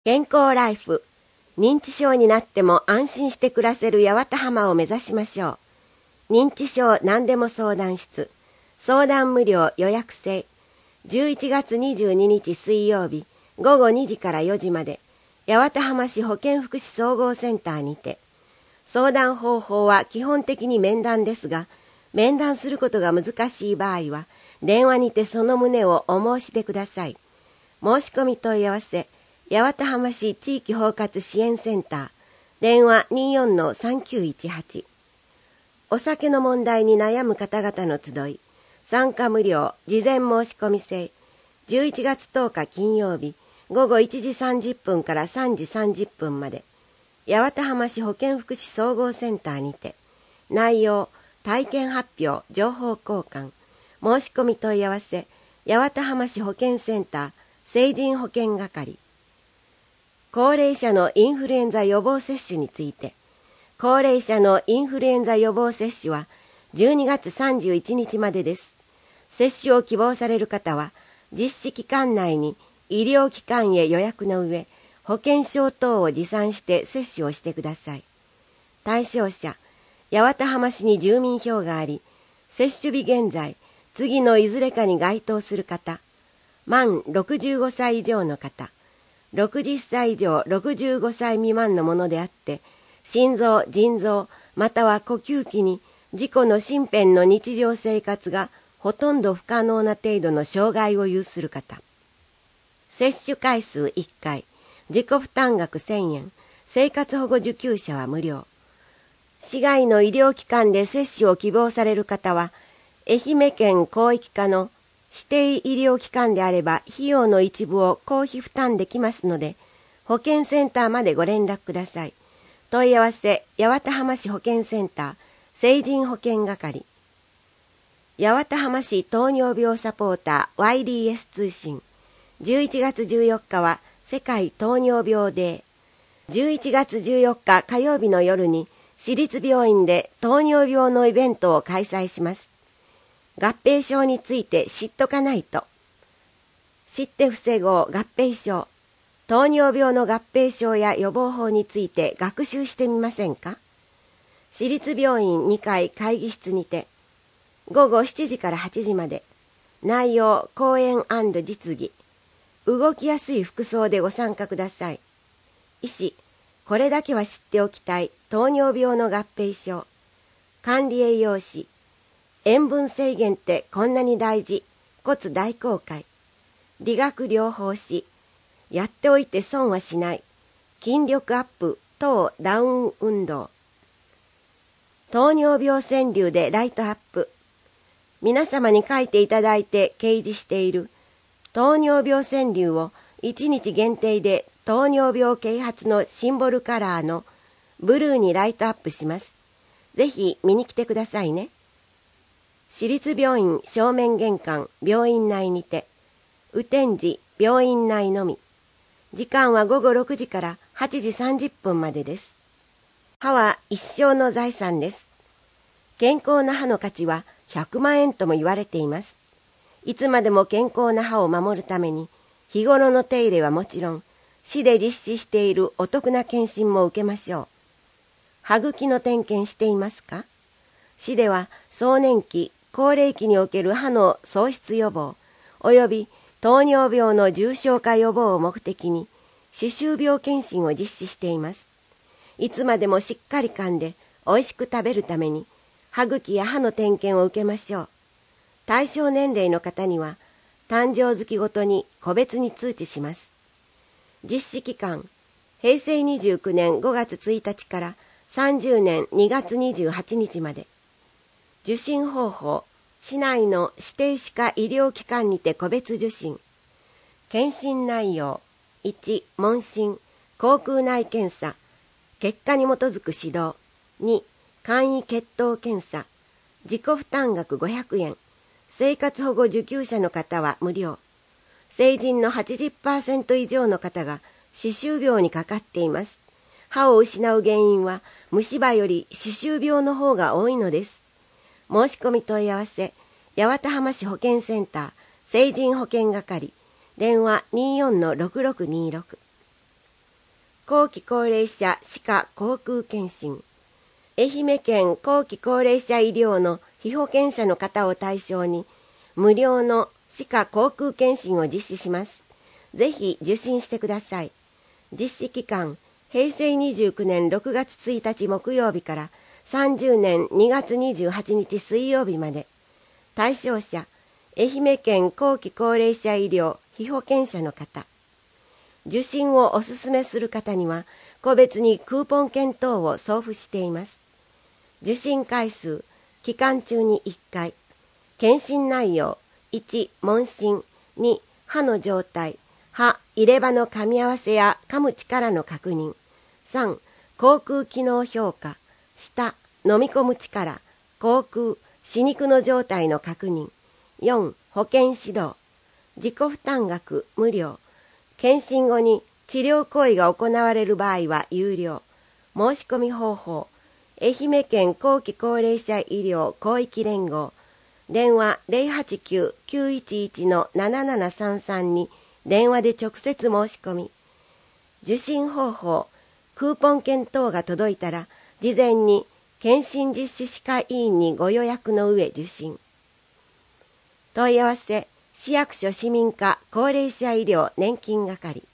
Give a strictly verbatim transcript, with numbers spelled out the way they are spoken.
健康ライフ。認知症になっても安心して暮らせる八幡浜を目指しましょう。認知症何でも相談室。相談無料予約制。じゅういちがつにじゅうににち水曜日ごごにじからよじまで八幡浜市保健福祉総合センターにて。相談方法は基本的に面談ですが、面談することが難しい場合は電話にてその旨をお申し出ください。申し込み問い合わせ八幡浜市地域包括支援センター、電話 にじゅうよんのさんきゅういちはち。お酒の問題に悩む方々の集い、参加無料、事前申し込み制、じゅういちがつとおか金曜日、ごごいちじさんじゅっぷんからさんじさんじゅっぷんまで、八幡浜市保健福祉総合センターにて、内容、体験発表、情報交換、申し込み問い合わせ、八幡浜市保健センター、成人保健係。高齢者のインフルエンザ予防接種について、高齢者のインフルエンザ予防接種はじゅうにがつさんじゅういちにちまでです。接種を希望される方は、実施期間内に医療機関へ予約の上、保険証等を持参して接種をしてください。対象者、八幡浜市に住民票があり、接種日現在、次のいずれかに該当する方、満ろくじゅうごさい以上の方、ろくじゅっさい以上ろくじゅうごさい未満のものであって、心臓、腎臓、または呼吸器に自己の身辺の日常生活がほとんど不可能な程度の障害を有する方。接種回数いっかい、自己負担額せんえん、生活保護受給者は無料。市外の医療機関で接種を希望される方は、愛媛県広域課の指定医療機関であれば費用の一部を公費負担できますので、保健センターまでご連絡ください。問い合わせ、八幡浜市保健センター、成人保健係。八幡浜市糖尿病サポーター ワイディーエス 通信。じゅういちがつじゅうよっかは世界糖尿病デー。じゅういちがつじゅうよっか火曜日の夜に市立病院で糖尿病のイベントを開催します。合併症について知っとかないと。知って防ごう合併症。糖尿病の合併症や予防法について学習してみませんか？市立病院にかい会議室にて、ごごしちじからはちじまで、内容、講演&実技、動きやすい服装でご参加ください。医師、これだけは知っておきたい糖尿病の合併症。管理栄養士、塩分制限ってこんなに大事、骨大公開。理学療法士、やっておいて損はしない、筋力アップ等ダウン運動。糖尿病川柳でライトアップ。皆様に書いていただいて掲示している糖尿病川柳をいちにち限定で糖尿病啓発のシンボルカラーのブルーにライトアップします。ぜひ見に来てくださいね。市立病院正面玄関病院内にて、雨天時病院内のみ。時間はごごろくじからはちじさんじゅっぷんまでです。歯は一生の財産です。健康な歯の価値はひゃくまんえんとも言われています。いつまでも健康な歯を守るために、日頃の手入れはもちろん、市で実施しているお得な検診も受けましょう。歯茎の点検していますか？市では壮年期、高齢期における歯の喪失予防、および糖尿病の重症化予防を目的に、歯周病検診を実施しています。いつまでもしっかり噛んで、おいしく食べるために、歯茎や歯の点検を受けましょう。対象年齢の方には、誕生月ごとに個別に通知します。実施期間、へいせいにじゅうきゅうねんごがつついたちからさんじゅうねんにがつにじゅうはちにちまで。受診方法、市内の指定歯科医療機関にて個別受診。検診内容、いち、問診、口腔内検査、結果に基づく指導。に、簡易血糖検査、自己負担額ごひゃくえん、生活保護受給者の方は無料。成人の はちじゅっパーセント 以上の方が歯周病にかかっています。歯を失う原因は虫歯より歯周病の方が多いのです。申し込み問い合わせ、八幡浜市保健センター、成人保健係、電話 にじゅうよんのろくろくにじゅうろく。 後期高齢者歯科口腔検診。愛媛県後期高齢者医療の被保険者の方を対象に無料の歯科口腔検診を実施します。ぜひ受診してください。実施期間、へいせいにじゅうきゅうねんろくがつついたち木曜日からさんじゅうねんにがつにじゅうはちにち水曜日まで。対象者、愛媛県後期高齢者医療被保険者の方。受診をお勧めする方には、個別にクーポン券等を送付しています。受診回数、期間中にいっかい。検診内容、いち、問診、に、歯の状態、歯、入れ歯の噛み合わせや噛む力の確認。さん、口腔機能評価、舌、飲み込む力、口腔、歯肉の状態の確認。よん、保健指導。自己負担額無料。検診後に治療行為が行われる場合は有料。申し込み方法。愛媛県後期高齢者医療広域連合。電話 ゼロはちきゅう きゅういちいち ななななさんさん に電話で直接申し込み。受診方法。クーポン券等が届いたら、事前に検診実施歯科医院にご予約の上受診。問い合わせ、市役所市民課高齢者医療年金係。